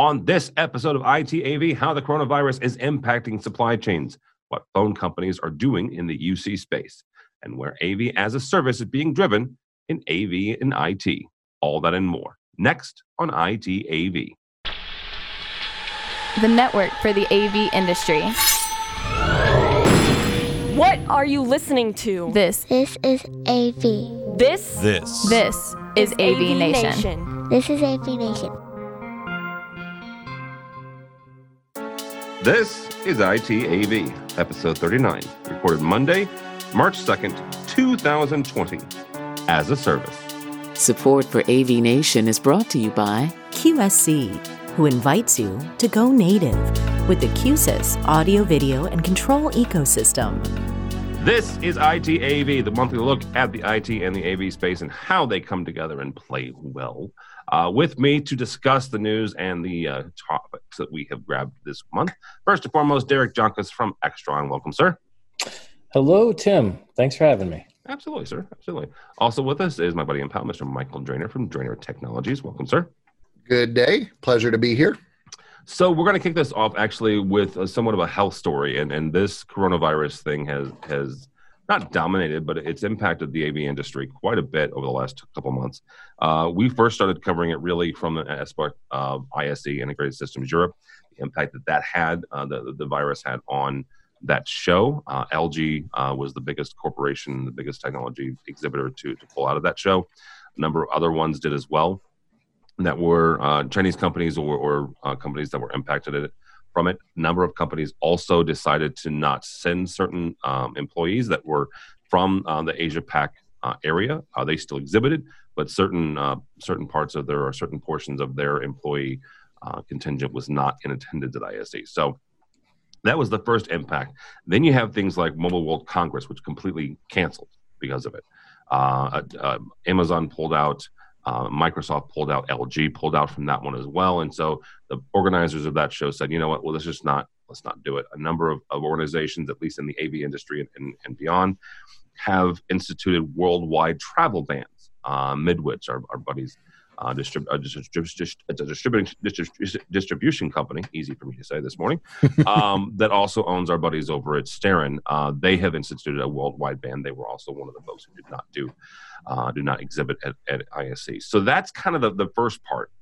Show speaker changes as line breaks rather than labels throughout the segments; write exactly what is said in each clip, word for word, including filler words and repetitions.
On this episode of I T A V, how the coronavirus is impacting supply chains, what phone companies are doing in the U C space, and where A V as a service is being driven in A V and I T. All that and more. Next on I T A V.
The network for the A V industry.
What are you listening to?
This.
This is A V.
This?
This.
This is A V Nation.
Nation.
This is A V Nation.
This is I T A V, episode thirty-nine, recorded Monday, March second, twenty twenty, as a service.
Support for A V Nation is brought to you by
Q S C, who invites you to go native with the Q S Y S audio, video, and control ecosystem.
This is I T A V, the monthly look at the I T and the A V space and how they come together and play well. Uh, with me to discuss the news and the uh, topics that we have grabbed this month. First and foremost, Derek Jonkus from Extron. Welcome, sir.
Hello, Tim. Thanks for having me.
Absolutely, sir. Absolutely. Also with us is my buddy and pal, Mister Michael Drainer from Drainer Technologies. Welcome, sir.
Good day. Pleasure to be here.
So we're going to kick this off actually with a, somewhat of a health story, and, and this coronavirus thing has has not dominated, but it's impacted the A V industry quite a bit over the last couple months. Uh, we first started covering it really from the aspect of I S E, Integrated Systems Europe, the impact that that had, uh, the, the virus had on that show. Uh, L G uh, was the biggest corporation, the biggest technology exhibitor to, to pull out of that show. A number of other ones did as well that were uh, Chinese companies or, or uh, companies that were impacted it, from it. A number of companies also decided to not send certain um, employees that were from uh, the Asia Pac uh, area. Uh, they still exhibited, but certain uh, certain parts of their or certain portions of their employee uh, contingent was not in attendance at I S E. So that was the first impact. Then you have things like Mobile World Congress, which completely canceled because of it. Uh, uh, Amazon pulled out. Uh, Microsoft pulled out, L G pulled out from that one as well, and so the organizers of that show said, "You know what? Well, let's just not let's not do it." A number of, of organizations, at least in the A V industry and, and, and beyond, have instituted worldwide travel bans. Uh, Midwich, our, our buddies, uh, distrib- uh, distrib- distrib- it's a distributing distrib- distribution company, easy for me to say this morning, um, that also owns our buddies over at Starin. Uh, they have instituted a worldwide ban. They were also one of the folks who did not do. Uh, do not exhibit at, at I S E. So that's kind of the, the first part.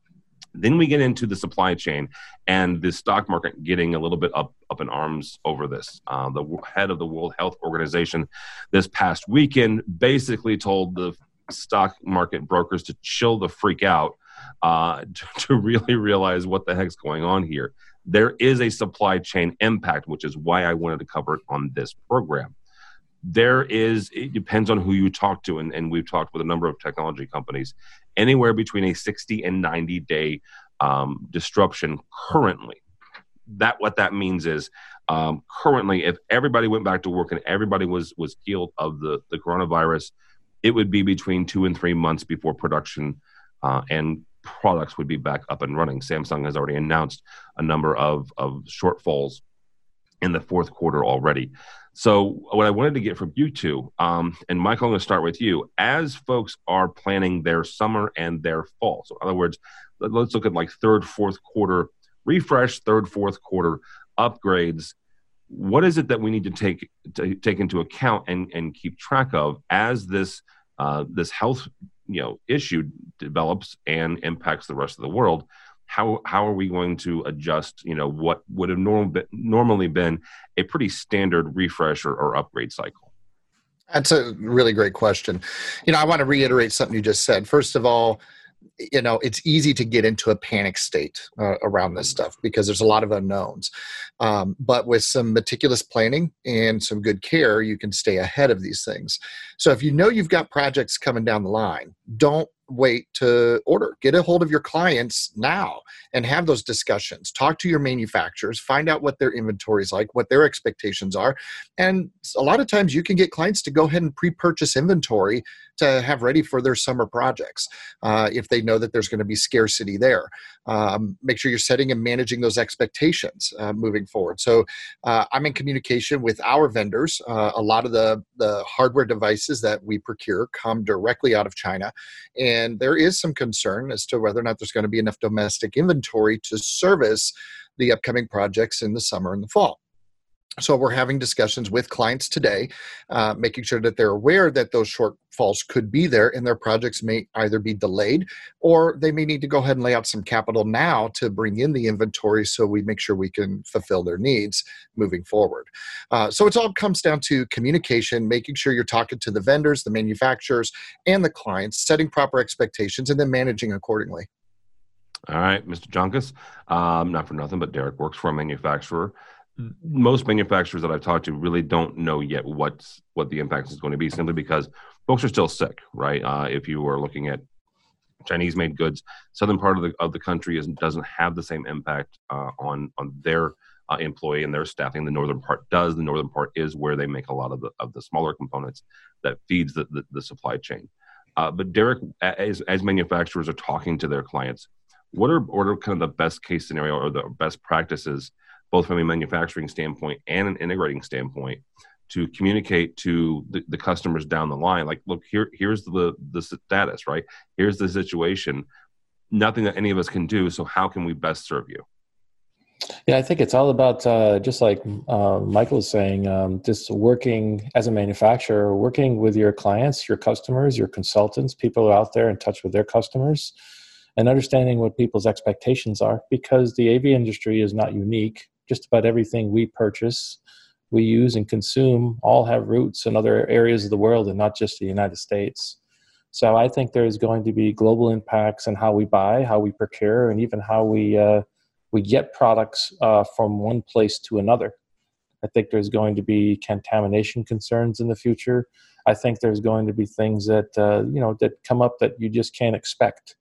Then we get into the supply chain and the stock market getting a little bit up, up in arms over this. Uh, the head of the World Health Organization this past weekend basically told the stock market brokers to chill the freak out, uh, to, to really realize what the heck's going on here. There is a supply chain impact, which is why I wanted to cover it on this program. There is, it depends on who you talk to, and, and we've talked with a number of technology companies, anywhere between a sixty and ninety day um, disruption currently. That what that means is um, currently, if everybody went back to work and everybody was was healed of the, the coronavirus, it would be between two and three months before production uh, and products would be back up and running. Samsung has already announced a number of, of shortfalls in the fourth quarter already. So what I wanted to get from you two, um, and Michael, I'm going to start with you. As folks are planning their summer and their fall, so in other words, let's look at like third, fourth quarter refresh, third, fourth quarter upgrades. What is it that we need to take to take into account and, and keep track of as this uh, this health you know issue develops and impacts the rest of the world? How how are we going to adjust, you know, what would have norm, normally been a pretty standard refresh or, or upgrade cycle?
That's a really great question. You know, I want to reiterate something you just said. First of all, you know, it's easy to get into a panic state uh, around this stuff because there's a lot of unknowns. Um, but with some meticulous planning and some good care, you can stay ahead of these things. So if you know you've got projects coming down the line, don't wait to order. Get a hold of your clients now and have those discussions. Talk to your manufacturers, find out what their inventory is like, what their expectations are. And a lot of times you can get clients to go ahead and pre-purchase inventory to have ready for their summer projects uh, if they know that there's going to be scarcity there. Um, make sure you're setting and managing those expectations uh, moving forward. So uh, I'm in communication with our vendors. Uh, a lot of the, the hardware devices that we procure come directly out of China. And And there is some concern as to whether or not there's going to be enough domestic inventory to service the upcoming projects in the summer and the fall. So we're having discussions with clients today, uh, making sure that they're aware that those shortfalls could be there and their projects may either be delayed or they may need to go ahead and lay out some capital now to bring in the inventory so we make sure we can fulfill their needs moving forward. Uh, so it all comes down to communication, making sure you're talking to the vendors, the manufacturers, and the clients, setting proper expectations, and then managing accordingly.
All right, Mister Junkus, um, not for nothing, but Derek works for a manufacturer. Most manufacturers that I've talked to really don't know yet what's what the impact is going to be, simply because folks are still sick, right? Uh, if you are looking at Chinese-made goods, southern part of the of the country is, doesn't have the same impact uh, on on their uh, employee and their staffing. The northern part does. The northern part is where they make a lot of the of the smaller components that feeds the the, the supply chain. Uh, but Derek, as as manufacturers are talking to their clients, what are what are kind of the best case scenario or the best practices, both from a manufacturing standpoint and an integrating standpoint, to communicate to the, the customers down the line? Like, look, here, here's the the status, right? Here's the situation. Nothing that any of us can do. So how can we best serve you?
Yeah, I think it's all about, uh, just like uh, Michael is saying, um, just working as a manufacturer, working with your clients, your customers, your consultants, people who are out there in touch with their customers, and understanding what people's expectations are, because the A V industry is not unique. Just about everything we purchase, we use and consume all have roots in other areas of the world and not just the United States. So I think there's going to be global impacts on how we buy, how we procure, and even how we uh, we get products uh, from one place to another. I think there's going to be contamination concerns in the future. I think there's going to be things that uh, you know that come up that you just can't expect.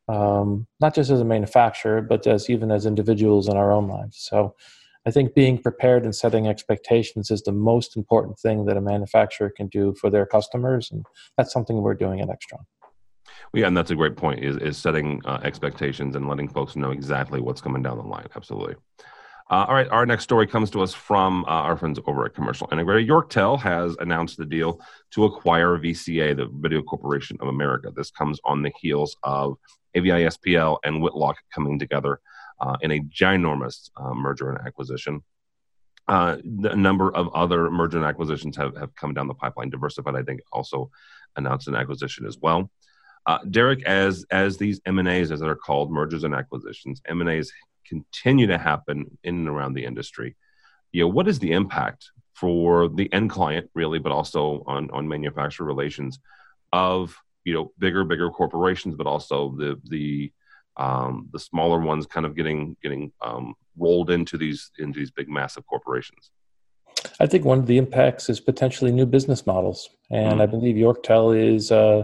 Um, not just as a manufacturer, but as even as individuals in our own lives. So I think being prepared and setting expectations is the most important thing that a manufacturer can do for their customers. And that's something we're doing at Extron.
Well, yeah, and that's a great point, is, is setting uh, expectations and letting folks know exactly what's coming down the line. Absolutely. Uh, all right, our next story comes to us from uh, our friends over at Commercial Integrator. Yorktel has announced the deal to acquire V C A, the Video Corporation of America. This comes on the heels of A V I S P L and Whitlock coming together uh, in a ginormous uh, merger and acquisition. Uh, the, a number of other merger and acquisitions have, have come down the pipeline. Diversified, I think, also announced an acquisition as well. Uh, Derek, as as these M and As, as they're called, mergers and acquisitions, M and As continue to happen in and around the industry. You know, what is the impact for the end client, really, but also on, on manufacturer relations of, you know, bigger, bigger corporations, but also the the um, the smaller ones kind of getting getting um, rolled into these into these big, massive corporations?
I think one of the impacts is potentially new business models, and mm-hmm. I believe Yorktel is uh,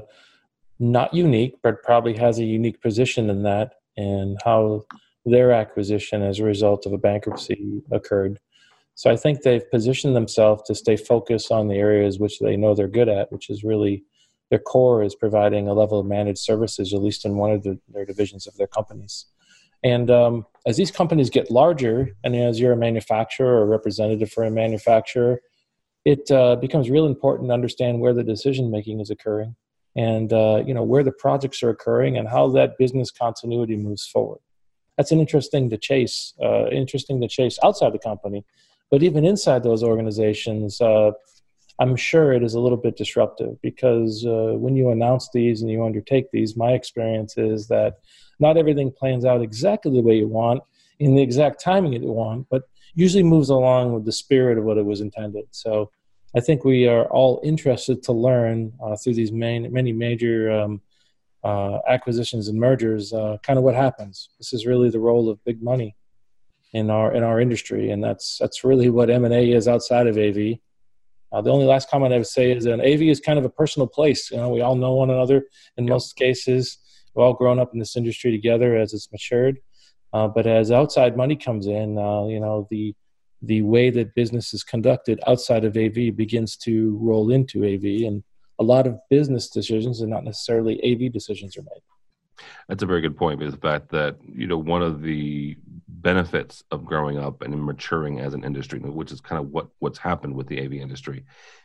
not unique, but probably has a unique position in that, and how their acquisition as a result of a bankruptcy occurred. So I think they've positioned themselves to stay focused on the areas which they know they're good at, which is really their core is providing a level of managed services, at least in one of the, their divisions of their companies. And um, as these companies get larger, and as you're a manufacturer or a representative for a manufacturer, it uh, becomes real important to understand where the decision-making is occurring, and uh, you know where the projects are occurring and how that business continuity moves forward. That's an interesting to chase, uh, interesting to chase outside the company. But even inside those organizations, uh, I'm sure it is a little bit disruptive, because uh, when you announce these and you undertake these, my experience is that not everything plans out exactly the way you want in the exact timing that you want, but usually moves along with the spirit of what it was intended. So I think we are all interested to learn uh, through these main, many major um, uh, acquisitions and mergers, uh, kind of what happens. This is really the role of big money in our in our industry, and that's that's really what M and A is outside of A V. Uh, the only last comment I would say is that A V is kind of a personal place. You know, we all know one another in most cases. We've all grown up in this industry together as it's matured. Uh, but as outside money comes in, uh, you know, the the way that business is conducted outside of A V begins to roll into A V, and a lot of business decisions and not necessarily A V decisions are made.
That's a very good point, because the fact that, you know, one of the benefits of growing up and maturing as an industry, which is kind of what, what's happened with the A V industry,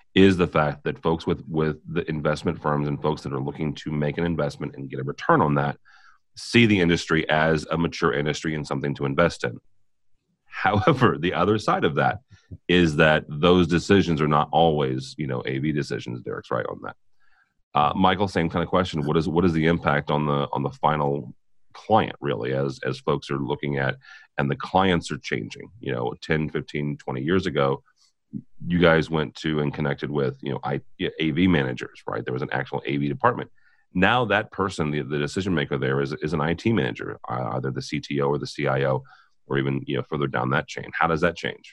is the fact that folks with, with the investment firms and folks that are looking to make an investment and get a return on that see the industry as a mature industry and something to invest in. However, the other side of that is that those decisions are not always, you know, A V decisions. Derek's right on that. Uh, Michael, same kind of question. What is what is the impact on the on the final client, really, as as folks are looking at, and the clients are changing? You know, ten, fifteen, twenty years ago, you guys went to and connected with, you know, I, A V managers, right? There was an actual A V department. Now that person, the, the decision maker there is, is an I T manager, uh, either the C T O or the C I O, or even, you know, further down that chain. How does that change?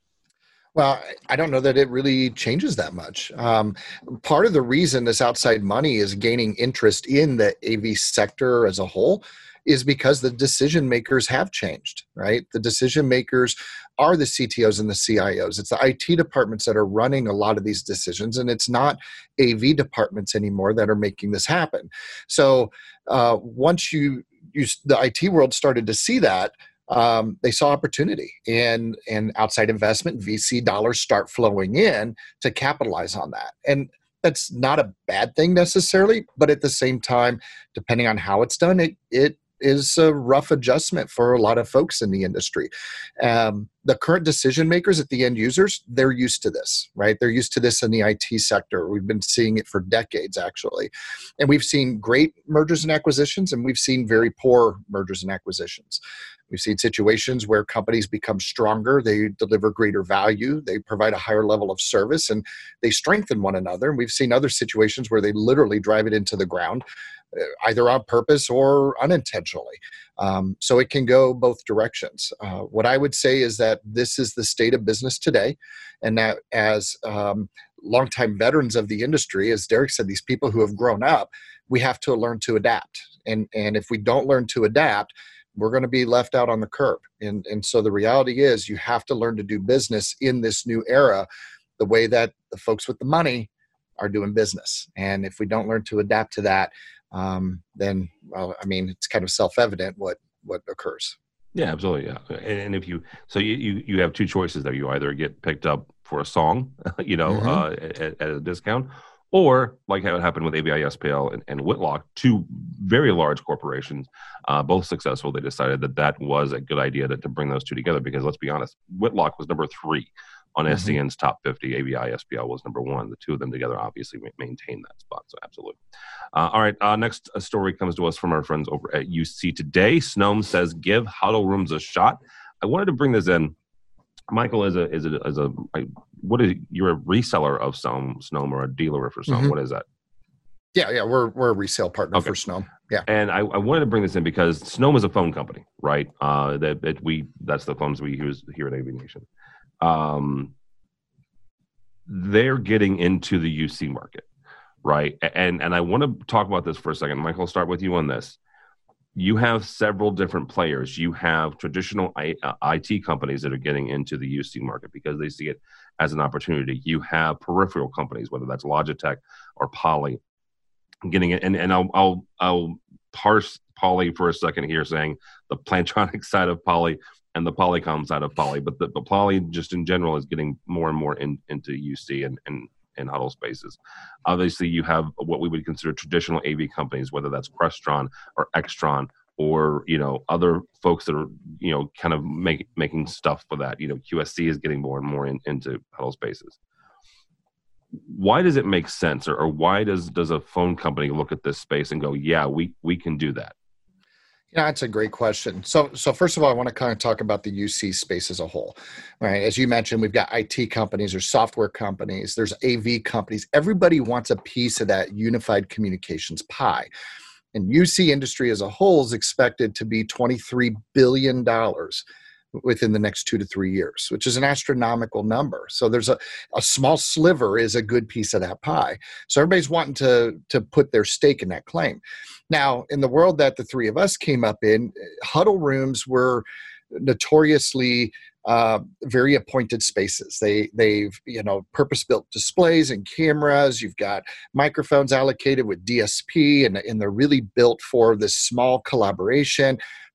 Well, I don't know that it really changes that much. Um, part of the reason this outside money is gaining interest in the A V sector as a whole is because the decision makers have changed, right? The decision makers are the C T Os and the C I Os. It's the I T departments that are running a lot of these decisions, and it's not A V departments anymore that are making this happen. So uh, once you, you, the I T world started to see that, um, they saw opportunity, and, and outside investment, V C dollars start flowing in to capitalize on that. And that's not a bad thing necessarily, but at the same time, depending on how it's done, it, it is a rough adjustment for a lot of folks in the industry. Um, the current decision makers at the end users, they're used to this, right? They're used to this in the I T sector. We've been seeing it for decades, actually. And we've seen great mergers and acquisitions, and we've seen very poor mergers and acquisitions. We've seen situations where companies become stronger, they deliver greater value, they provide a higher level of service, and they strengthen one another. And we've seen other situations where they literally drive it into the ground, either on purpose or unintentionally. Um, so it can go both directions. Uh, what I would say is that this is the state of business today, and that as um, longtime veterans of the industry, as Derek said, these people who have grown up, we have to learn to adapt. And, and if we don't learn to adapt, we're going to be left out on the curb. And, and so the reality is you have to learn to do business in this new era the way that the folks with the money are doing business. And if we don't learn to adapt to that, um, then, well, I mean, it's kind of self-evident what, what occurs.
Yeah, absolutely. Yeah. And, and if you, so you, you, you have two choices there. You either get picked up for a song, you know, mm-hmm. uh, at, at a discount, or like how it happened with A V I S P L and, and Whitlock, two very large corporations, uh, both successful. They decided that that was a good idea to, to bring those two together, because let's be honest, Whitlock was number three on mm-hmm. S C N's top fifty. A V I S P L was number one. The two of them together obviously maintain that spot. So absolutely. Uh, all right. Uh, next uh, story comes to us from our friends over at U C Today. Snome says, give huddle rooms a shot. I wanted to bring this in. Michael, is a is a as a what is you're a reseller of Snome, Snome or a dealer for Snome? Mm-hmm. What is that?
Yeah, yeah, we're we're a resale partner okay. for Snome. Yeah,
and I, I wanted to bring this in because Snome is a phone company, right? Uh, that, that we that's the phones we use here at A V Nation. Um, they're getting into the U C market, right? And and I want to talk about this for a second. Michael, I'll start with you on this. You have several different players. You have traditional I, uh, I T companies that are getting into the U C market because they see it as an opportunity. You have peripheral companies, whether that's Logitech or Poly, getting it. And, and I'll, I'll, I'll parse Poly for a second here, saying the Plantronics side of Poly and the Polycom side of Poly. But the, the Poly, just in general, is getting more and more in, into U C and, and in huddle spaces. Obviously, you have what we would consider traditional A V companies, whether that's Crestron or Extron or, you know, other folks that are, you know, kind of make, making stuff for that. You know, Q S C is getting more and more in, into huddle spaces. Why does it make sense, or, or why does does a phone company look at this space and go, yeah, we we can do that?
Yeah, that's a great question. So, so first of all, I want to kind of talk about the U C space as a whole, right? As you mentioned, we've got I T companies, there's software companies, there's A V companies. Everybody wants a piece of that unified communications pie. And U C industry as a whole is expected to be twenty-three billion dollars within the next two to three years, which is an astronomical number. So there's a, a small sliver is a good piece of that pie. So everybody's wanting to, to put their stake in that claim. Now, in the world that the three of us came up in, huddle rooms were notoriously uh, very appointed spaces. They, they've, you know, purpose-built displays and cameras. You've got microphones allocated with D S P, and, and they're really built for this small collaboration.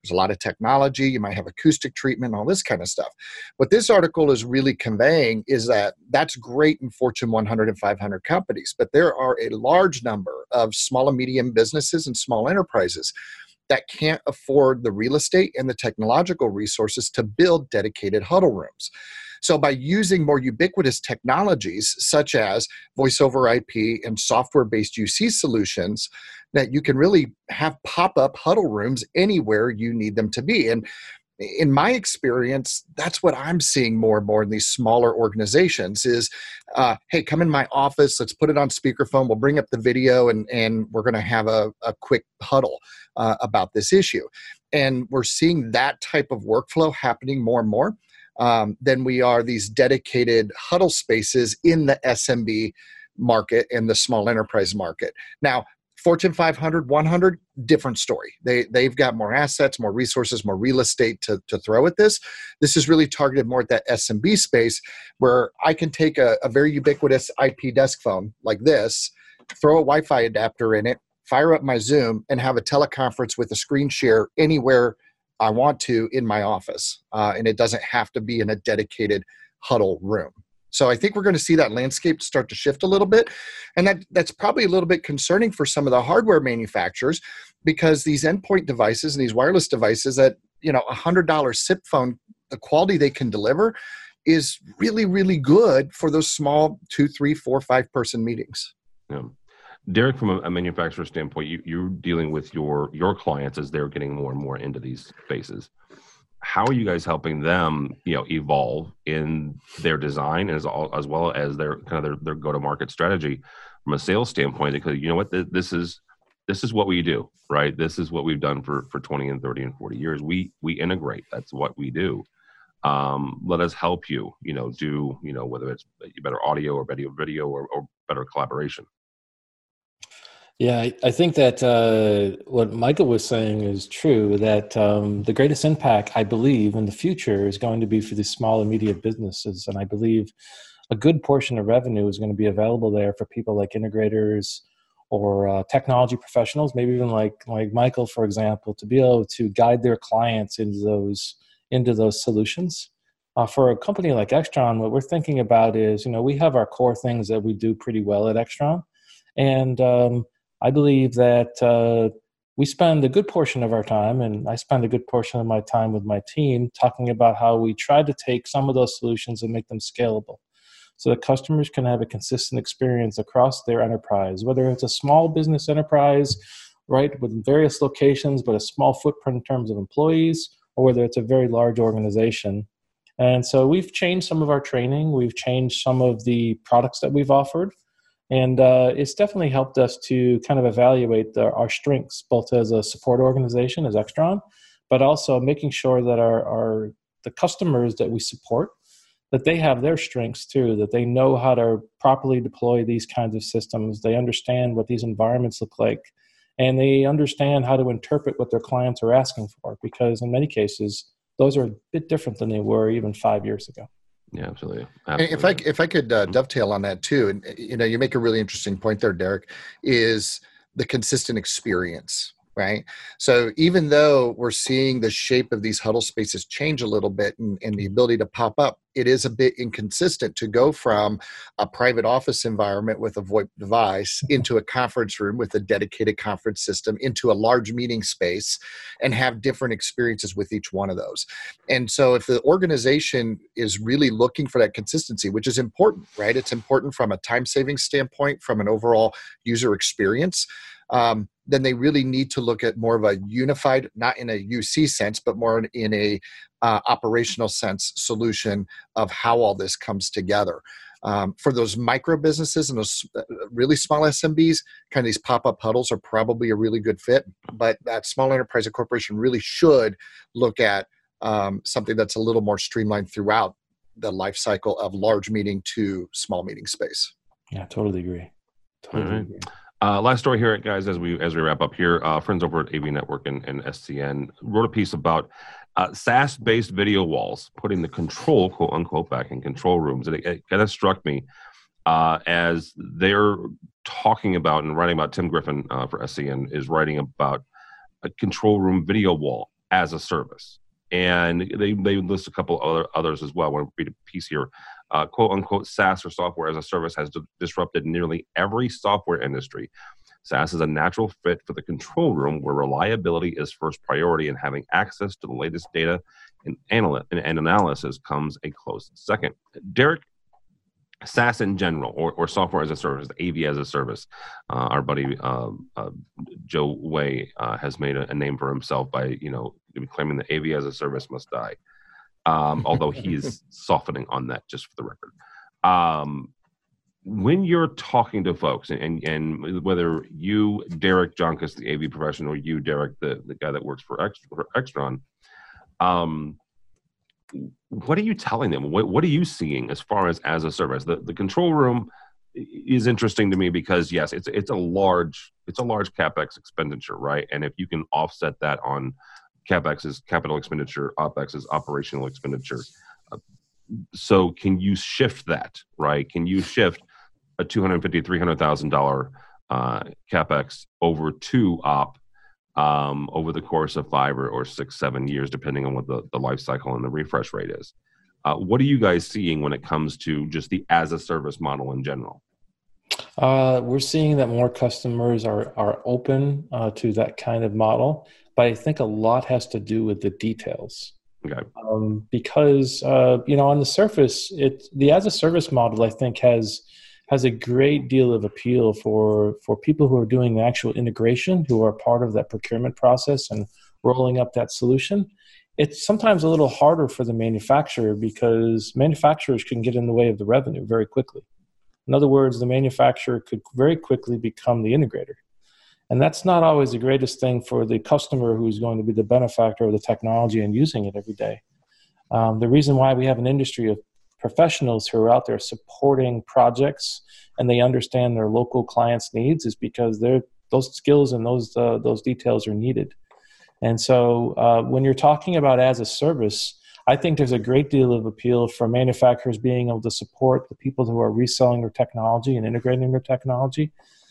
There's a lot of technology. You might have acoustic treatment, all this kind of stuff. What this article is really conveying is that that's great in Fortune one hundred and five hundred companies, but there are a large number of small and medium businesses and small enterprises that can't afford the real estate and the technological resources to build dedicated huddle rooms. So by using more ubiquitous technologies such as voice over I P and software-based U C solutions, that you can really have pop-up huddle rooms anywhere you need them to be. And in my experience, that's what I'm seeing more and more in these smaller organizations is, uh, hey, come in my office, let's put it on speakerphone, we'll bring up the video, and, and we're going to have a, a quick huddle uh, about this issue. And we're seeing that type of workflow happening more and more um, than we are these dedicated huddle spaces in the S M B market and the small enterprise market. Now, Fortune five hundred, one hundred, different story. They, they've got more assets, more resources, more real estate to, to throw at this. This is really targeted more at that S M B space where I can take a, a very ubiquitous I P desk phone like this, throw a Wi-Fi adapter in it, fire up my Zoom, and have a teleconference with a screen share anywhere I want to in my office. Uh, and it doesn't have to be in a dedicated huddle room. So I think we're going to see that landscape start to shift a little bit. And that, that's probably a little bit concerning for some of the hardware manufacturers because these endpoint devices and these wireless devices that, you know, a one hundred dollars S I P phone, the quality they can deliver is really, really good for those small two, three, four, five person meetings.
Yeah. Derek, from a, a manufacturer standpoint, you, you're dealing with your, your clients as they're getting more and more into these spaces. How are you guys helping them, you know, evolve in their design as all, as well as their kind of their, their go-to-market strategy from a sales standpoint? Because you know what, this is this is what we do, right? This is what we've done for for twenty and thirty and forty years. We we integrate. That's what we do. Um, let us help you, you know, do you know whether it's better audio or better video or, or better collaboration.
Yeah, I, I think that uh, what Michael was saying is true, that um, the greatest impact, I believe, in the future is going to be for these small and medium businesses. And I believe a good portion of revenue is going to be available there for people like integrators or uh, technology professionals, maybe even like like Michael, for example, to be able to guide their clients into those into those solutions. Uh, for a company like Extron, what we're thinking about is, you know, we have our core things that we do pretty well at Extron. And um, I believe that uh, we spend a good portion of our time, and I spend a good portion of my time with my team, talking about how we try to take some of those solutions and make them scalable so that customers can have a consistent experience across their enterprise, whether it's a small business enterprise, right, with various locations, but a small footprint in terms of employees, or whether it's a very large organization. And so we've changed some of our training. We've changed some of the products that we've offered. And uh, it's definitely helped us to kind of evaluate the, our strengths, both as a support organization, as Extron, but also making sure that our, our the customers that we support, that they have their strengths too, that they know how to properly deploy these kinds of systems. They understand what these environments look like, and they understand how to interpret what their clients are asking for, because in many cases, those are a bit different than they were even five years ago.
Yeah, absolutely. absolutely.
If I if I could uh, dovetail on that too, and you know, you make a really interesting point there, Derek, is the consistent experience, right? So even though we're seeing the shape of these huddle spaces change a little bit and, and the ability to pop up, it is a bit inconsistent to go from a private office environment with a VoIP device into a conference room with a dedicated conference system into a large meeting space and have different experiences with each one of those. And so if the organization is really looking for that consistency, which is important, right? It's important from a time saving standpoint, from an overall user experience, um, then they really need to look at more of a unified, not in a U C sense, but more in a uh, operational sense solution of how all this comes together. Um, for those micro businesses and those really small S M Bs, kind of these pop-up huddles are probably a really good fit, but that small enterprise or corporation really should look at um, something that's a little more streamlined throughout the life cycle of large meeting to small meeting space.
Yeah, totally agree. Totally
right.
agree.
Uh, last story here, guys, as we as we wrap up here, uh, friends over at A V Network and, and S C N wrote a piece about uh, SaaS-based video walls, putting the control, quote unquote, back in control rooms. And it, it kind of struck me uh, as they're talking about and writing about, Tim Griffin uh, for S C N is writing about a control room video wall as a service. And they, they list a couple other others as well. I want to read a piece here. Uh, quote unquote, SaaS or software as a service has d- disrupted nearly every software industry. SaaS is a natural fit for the control room where reliability is first priority and having access to the latest data and, anal- and, and analysis comes a close second. Derek, SaaS in general, or, or software as a service, A V as a service. Uh, our buddy uh, uh, Joe Way uh, has made a, a name for himself by, you know, claiming that A V as a service must die. Um, although he is softening on that, just for the record. Um, when you're talking to folks, and, and, and whether you, Derek Jonkis, the A V professional, or you, Derek, the, the guy that works for, Ext- for Extron, um, what are you telling them? What, what are you seeing as far as as a service? The the control room is interesting to me because yes, it's it's a large it's a large CapEx expenditure, right? And if you can offset that on CapEx is capital expenditure, OpEx is operational expenditure. Uh, so can you shift that, right? Can you shift a two hundred fifty thousand dollars, three hundred thousand dollars uh, CapEx over to op um, over the course of five or, or six, seven years, depending on what the, the life cycle and the refresh rate is? Uh, what are you guys seeing when it comes to just the as a service model in general?
Uh, we're seeing that more customers are are open uh, to that kind of model, but I think a lot has to do with the details.
Okay.
Um, because uh, you know, on the surface, it the as a service model I think has has a great deal of appeal for for people who are doing the actual integration, who are part of that procurement process and rolling up that solution. It's sometimes a little harder for the manufacturer because manufacturers can get in the way of the revenue very quickly. In other words, the manufacturer could very quickly become the integrator. And that's not always the greatest thing for the customer who's going to be the benefactor of the technology and using it every day. Um, the reason why we have an industry of professionals who are out there supporting projects and they understand their local clients' needs is because they're, those skills and those uh, those details are needed. And so uh, when you're talking about as a service, I think there's a great deal of appeal for manufacturers being able to support the people who are reselling their technology and integrating their technology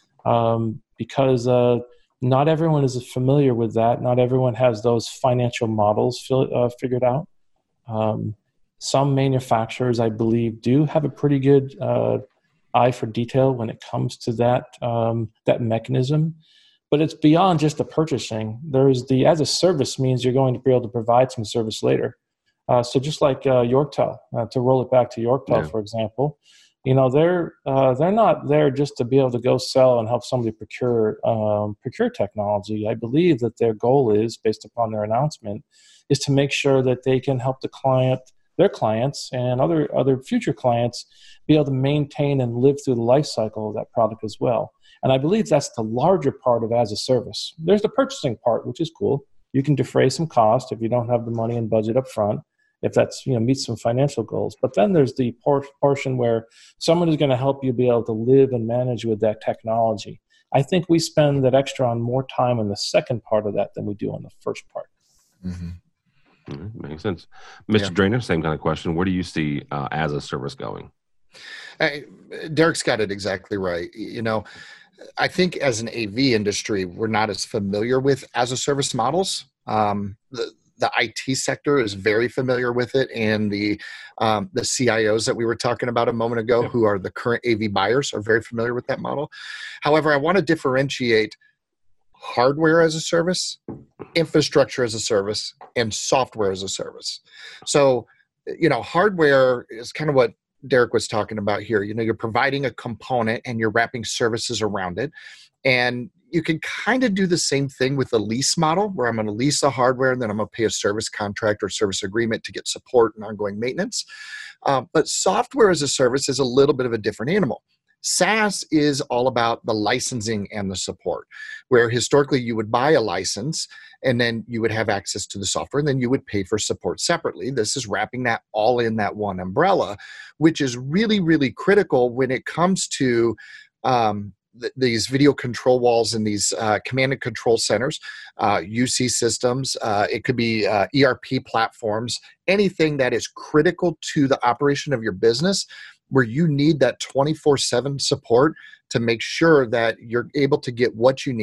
um, because uh, not everyone is familiar with that. Not everyone has those financial models fi- uh, figured out. Um, some manufacturers, I believe, do have a pretty good uh, eye for detail when it comes to that um, that mechanism. But it's beyond just the purchasing. There's the as a service means you're going to be able to provide some service later. Uh, so just like uh, Yorktel, uh, to roll it back to Yorktel, yeah. for example, you know they're uh, they're not there just to be able to go sell and help somebody procure um, procure technology. I believe that their goal is, based upon their announcement, is to make sure that they can help the client, their clients, and other other future clients be able to maintain and live through the life cycle of that product as well. And I believe that's the larger part of as a service. There's the purchasing part, which is cool. You can defray some cost if you don't have the money and budget up front, if that's, you know, meets some financial goals. But then there's the por- portion where someone is going to help you be able to live and manage with that technology. I think we spend that extra on more time on the second part of that than we do on the first part.
Mm-hmm.
Mm-hmm. Makes sense. Mister Yeah. Drainer, same kind of question. Where do you see uh, as a service going?
Hey, Derek's got it exactly right. You know, I think as an A V industry, we're not as familiar with as a service models. Um, the, the I T sector is very familiar with it, and the um, the C I Os that we were talking about a moment ago, yeah. who are the current A V buyers, are very familiar with that model. However, I want to differentiate hardware as a service, infrastructure as a service, and software as a service. So, you know, hardware is kind of what Derek was talking about here. You know, you're providing a component and you're wrapping services around it. And you can kind of do the same thing with a lease model where I'm going to lease the hardware and then I'm going to pay a service contract or service agreement to get support and ongoing maintenance. Uh, but software as a service is a little bit of a different animal. SaaS is all about the licensing and the support, where historically you would buy a license and then you would have access to the software and then you would pay for support separately. This is wrapping that all in that one umbrella, which is really, really critical when it comes to um, th- these video control walls and these uh, command and control centers, uh, U C systems. Uh, it could be uh, E R P platforms, anything that is critical to the operation of your business, where you need that twenty-four seven support to make sure that you're able to get what you need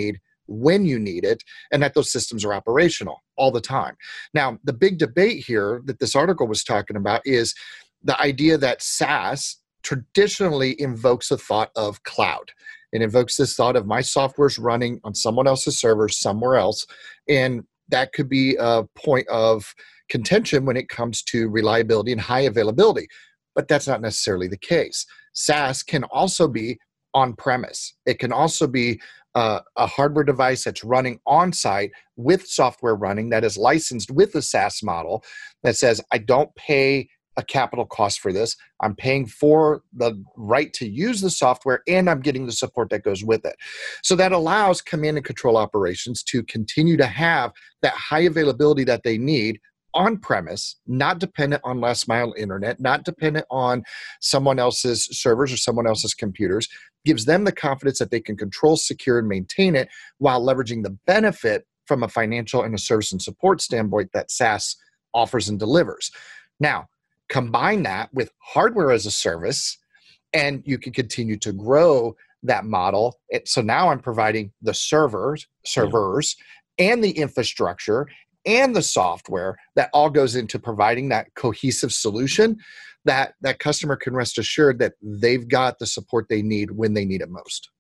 when you need it, and that those systems are operational all the time. Now, the big debate here that this article was talking about is the idea that SaaS traditionally invokes the thought of cloud. It invokes this thought of my software's running on someone else's server somewhere else, and that could be a point of contention when it comes to reliability and high availability. But that's not necessarily the case. SaaS can also be on-premise. It can also be uh, a hardware device that's running on-site with software running that is licensed with a SaaS model that says, I don't pay a capital cost for this. I'm paying for the right to use the software, and I'm getting the support that goes with it. So that allows command and control operations to continue to have that high availability that they need on-premise, not dependent on last mile internet, not dependent on someone else's servers or someone else's computers, gives them the confidence that they can control, secure, and maintain it while leveraging the benefit from a financial and a service and support standpoint that SaaS offers and delivers. Now, combine that with hardware as a service, and you can continue to grow that model. It, so now I'm providing the servers, servers, and the infrastructure and the software that all goes into providing that cohesive solution that that customer can rest assured that they've got the support they need when they need it most.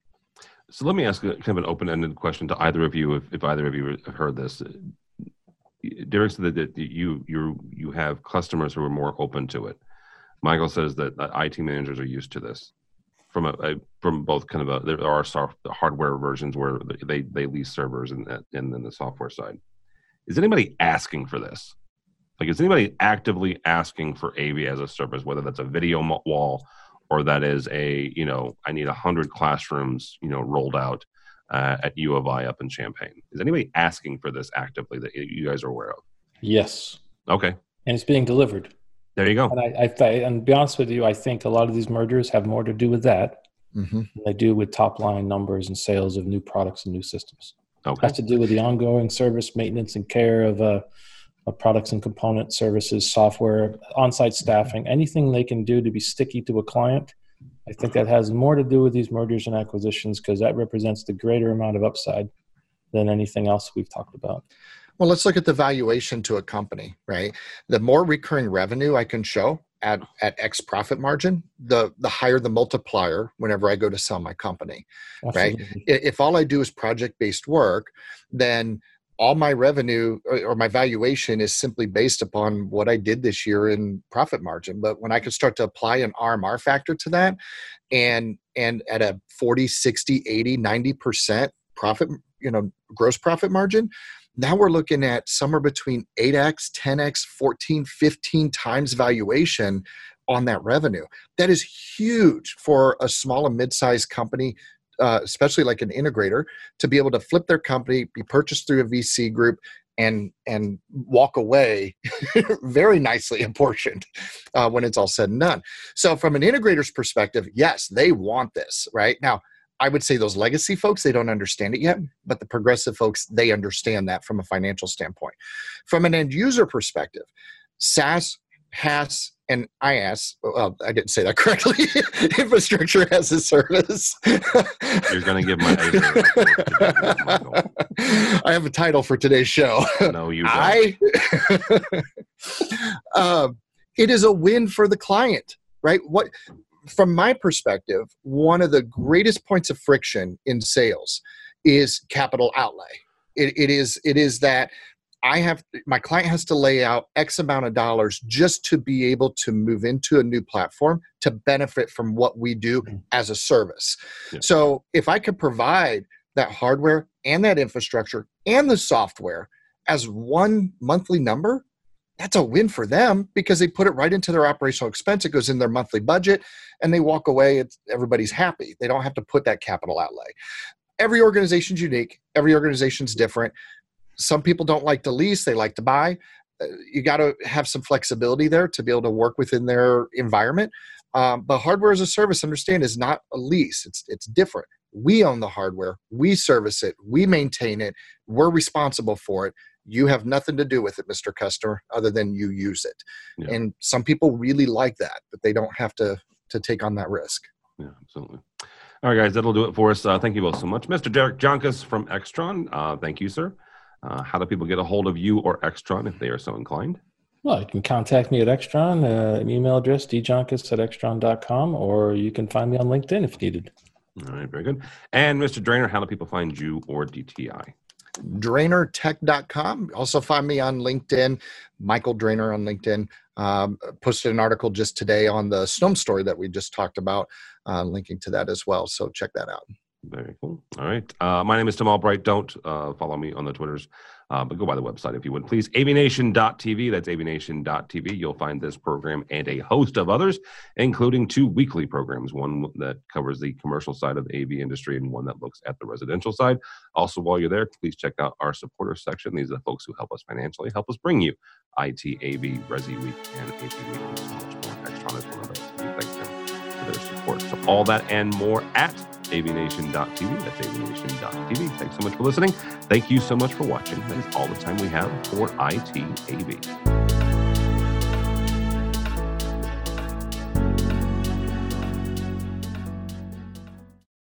So let me ask a, kind of an open-ended question to either of you, if, if either of you have heard this. Derek said that you you you have customers who are more open to it. Michael says that I T managers are used to this. From a, a from both kind of a, there are soft, hardware versions where they they lease servers and and then the software side. Is anybody asking for this? Like, is anybody actively asking for A V as a service, whether that's a video wall or that is a, you know, I need a hundred classrooms, you know, rolled out uh, at U of I up in Champaign? Is anybody asking for this actively that you guys are aware of?
Yes.
Okay.
And it's being delivered.
There you go.
And I, I, and to be honest with you, I think a lot of these mergers have more to do with that mm-hmm. than they do with top line numbers and sales of new products and new systems.
Okay.
It has to do with the ongoing service, maintenance, and care of, uh, of products and components, services, software, on-site staffing, anything they can do to be sticky to a client. I think that has more to do with these mergers and acquisitions because that represents the greater amount of upside than anything else we've talked about.
Well, let's look at the valuation to a company, right? The more recurring revenue I can show at, at X profit margin, the, the higher the multiplier whenever I go to sell my company, Absolutely. Right? If all I do is project-based work, then all my revenue or, or my valuation is simply based upon what I did this year in profit margin. But when I can start to apply an R M R factor to that and, and at a forty, sixty, eighty, ninety percent profit, you know, gross profit margin, now we're looking at somewhere between eight X, ten X, fourteen, fifteen times valuation on that revenue. That is huge for a small and mid-sized company, uh, especially like an integrator, to be able to flip their company, be purchased through a V C group, and and walk away very nicely apportioned uh, when it's all said and done. So from an integrator's perspective, yes, they want this, right? Now, I would say those legacy folks, they don't understand it yet, but the progressive folks, they understand that from a financial standpoint. From an end user perspective, SaaS, HaaS, and IaaS, well, I didn't say that correctly, infrastructure as a service.
You're going to give my
I have a title for today's show.
No, you don't.
I, uh, it is a win for the client, right? What? From my perspective, one of the greatest points of friction in sales is capital outlay. It, it is it is that I have my client has to lay out X amount of dollars just to be able to move into a new platform to benefit from what we do as a service. Yeah. So if I could provide that hardware and that infrastructure and the software as one monthly number, that's a win for them because they put it right into their operational expense. It goes in their monthly budget and they walk away. It's, everybody's happy. They don't have to put that capital outlay. Every organization's unique. Every organization's different. Some people don't like to lease. They like to buy. Uh, you got to have some flexibility there to be able to work within their environment. Um, but hardware as a service, understand, is not a lease. It's it's different. We own the hardware. We service it. We maintain it. We're responsible for it. You have nothing to do with it, Mister Customer, other than you use it. Yeah. And some people really like that, but they don't have to to take on that risk.
Yeah, absolutely. All right, guys, that'll do it for us. Uh, thank you both so much. Mister Derek Joncas from Extron, uh, thank you, sir. Uh, how do people get a hold of you or Extron if they are so inclined?
Well, you can contact me at Extron, uh, an email address, d joncas at extron dot com, or you can find me on LinkedIn if needed.
All right, very good. And Mister Drainer, how do people find you or D T I?
drainer tech dot com. Also find me on LinkedIn, Michael Drainer on LinkedIn. Um, posted an article just today on the Snome story that we just talked about, uh, linking to that as well. So check that out.
Very cool. All right. Uh, my name is Tim Albright. Don't uh, follow me on the Twitters, uh, but go by the website if you would, please. aviation dot t v. That's aviation dot t v. You'll find this program and a host of others, including two weekly programs, one that covers the commercial side of the A V industry and one that looks at the residential side. Also, while you're there, please check out our supporters section. These are the folks who help us financially, help us bring you I T, A V, Resi Week, and A V Week, and so much more. Extron is one of those. We thank them for their support. So all that and more at aviation dot t v. That's aviation dot t v. Thanks so much for listening. Thank you so much for watching. That is all the time we have for I T A V.